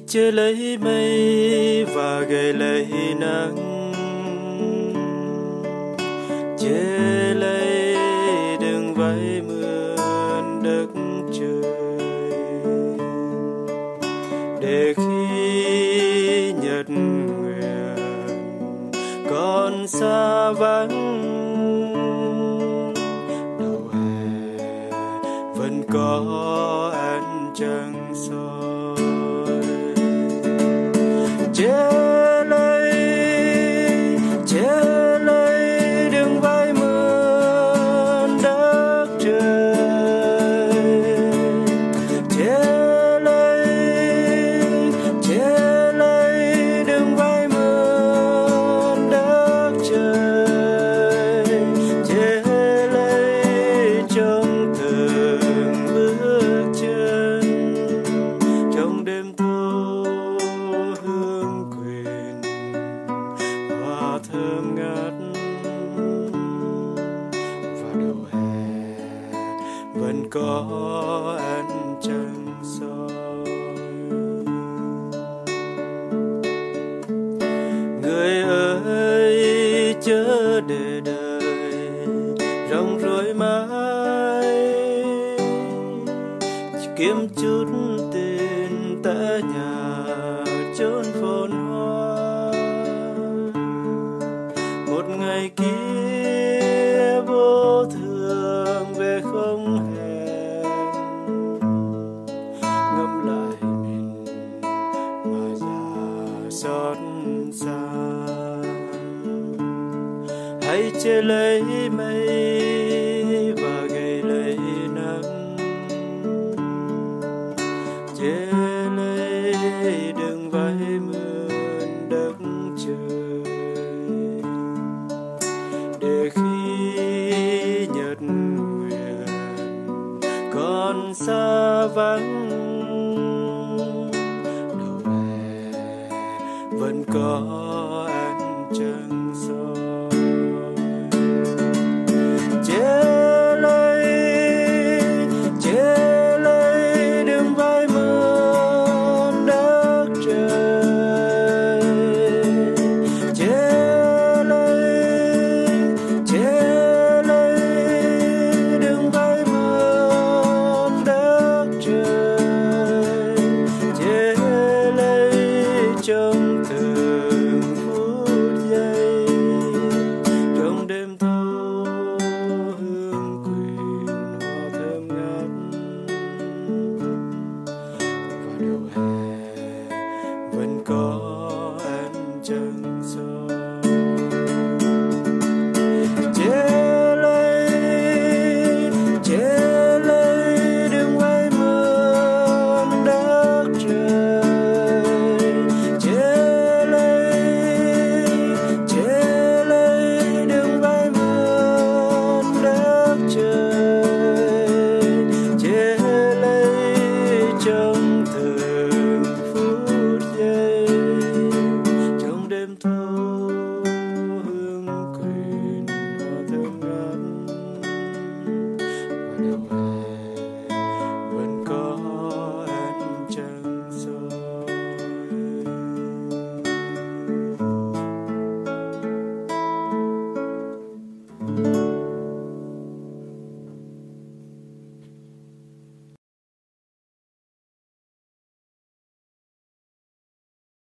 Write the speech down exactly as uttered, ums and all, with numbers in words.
che lấy mây và gầy lấy nắng, che lấy đường váy mượn đất trời, để khi nhật nguyện còn xa vắng, đầu hè vẫn có ánh trăng soi. Che lấy, che lấy đường vai mượn đất trời, che lấy, che lấy đường vai mượn đất trời, che lấy trong từng bước chân trong đêm thâu hương quyền hoa thơm ngát, và đầu hè vẫn có ánh trăng soi. Người ơi chớ để đời rong rối mãi, chỉ kiếm chút tiền tại nhà chốn phồn hoa. Một ngày kia vô thường về không hẹn, ngẫm lại mình mà già xót xa. Hãy che lấy mây và gầy lấy nắng, che lấy đường váy mượn đất trời, để khi nhật nguyện còn xa vắng, đầu hè vẫn có ánh trăng soi. Che lấy, che lấy đường vai mượn đất trời, che lấy, che lấy đường vai mượn đất trời, che lấy trong